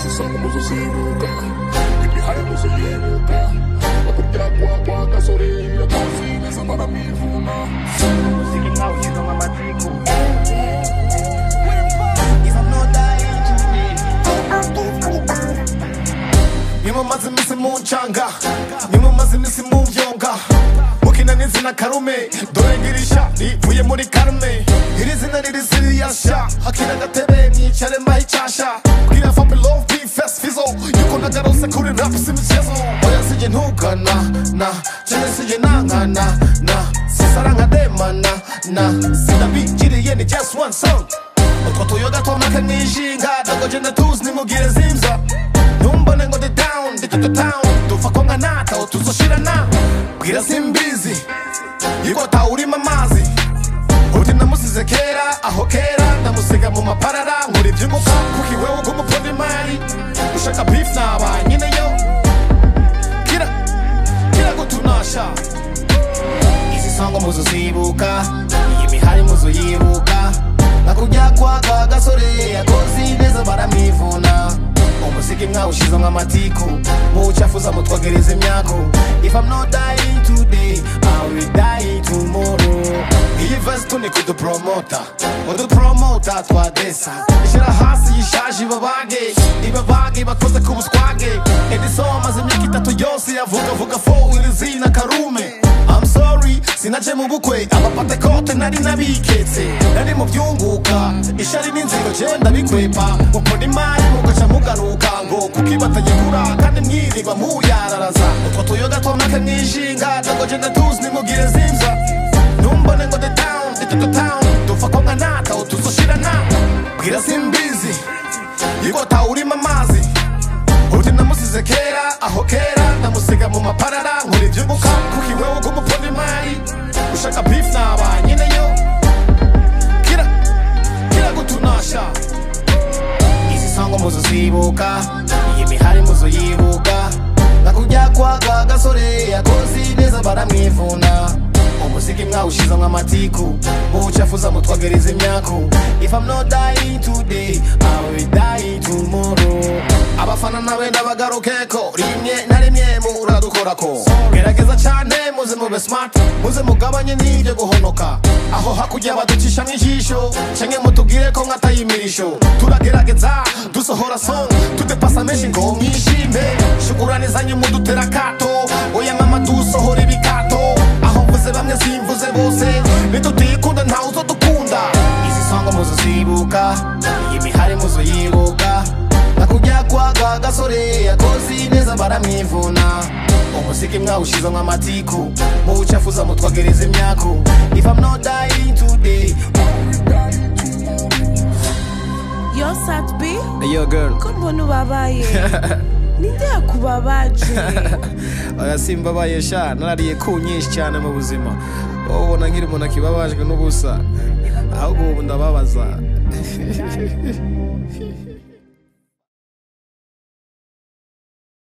Somos usibuka imihari muzo yibuka bakurya kwa gasorera kazineza baramivuna umuziki nkawo ushizemo amatiku if I'm not dying today nyuma maze imisi mu ncanga nyuma maze imisi mu byonga mukina n'izina karume dore ngirisha rivuye muri karume iri zina riri siriyasha hakina gatebe mwicare mbahe icyasha bwira fapi love be fest fizo yuko nagarose kuri rap simichezo oya sije ntugana na cyane sije nankana na sisara nka demana na sinabigiriye ni just one song utwo tuyoga twamaka nijinga dogoje natuzi nimugire zimza numbone ngo the down the town dufa ko nkanata utuzoshirana bwira simbizi yuko tawurima amazi uti namusize kera aho kera ndamusiga mu maparara nkuri iby'umuka kuki wewe ugumupfunda imari ushaka beef naba nyine yo kira gutunasha izi songo muzo zibuka iyi mihari muzo yibuka nakujya kwa gasore yakoze neza baramivuna umuziki mwawo ushize nk'amatiku muwucafuza mutwagereza imyako if I'm not dying today I will die tomorrow iyi verse tuni kudupromota udupromota twadesa ishyira hasi yishaje ibabage bakoze ku buswage ediso maze imyaka 3 yose yavuga fo iri zina karume I'm sorry sinaje mu bukwe abapate kote nari nabiketse nari mu byunguka ishari n'inziro jewe ndabikwepa mupona imari mugaca mugaruka ngo kukibatagikura kandi mwirirwa muyararaza utwo tuyoga twamaka mwijinga dogoje ndatuzi nimugire zimza numbone ngo the town dufa ko nkanata utuzoshirana bwira simbizi yuko tawurima amazi uti namusize kera aho kera ndamusiga mu maparara nkuri iby'umuka kuki wewe ugumupfunda imari ushaka beef naba nyine yo kira gutunasha izi songo muzo zibuka iyi mihari muzo yibuka nakujya kwa gasore yakoze neza baramwivuna umuziki mwawo ushize nk'amatiku muwucafuza mutwagereza imyako if I'm not dying today I will die tomorrow abafana nawe ndabagarukeko rimwe na rimwe muradukorako gerageza cyane muze mube smart muze mugabanye n'ibyo guhonoka aho hakujya baducisha n'ijisho cyangwa mutubwire ko nkatayimirisho turagerageza dusohora song tudepasa menshi ngo mwishime shukurani zanyu mudutera kato oya mama dusohora ibikato aho mvuze bamwe simvuze bose nitutiyikunda ntawe uzodukunda izi songo muzo zibuka iyi mihari muzo yibuka nakujya kwa gasore yakoze neza baramwivuna umuziki mwawo ushize nk'amatiku muwucafuza mutwagereza imyako if I'm not dying today Yo Satbi Hey yo girl ko mbona ubabaye ninde yakubabaje oya simbabaye sha narariye ku nyinshi cyane mu buzima ubona nkiri umuntu akibabajwe n'ubusa ahubwo ubu ndababaza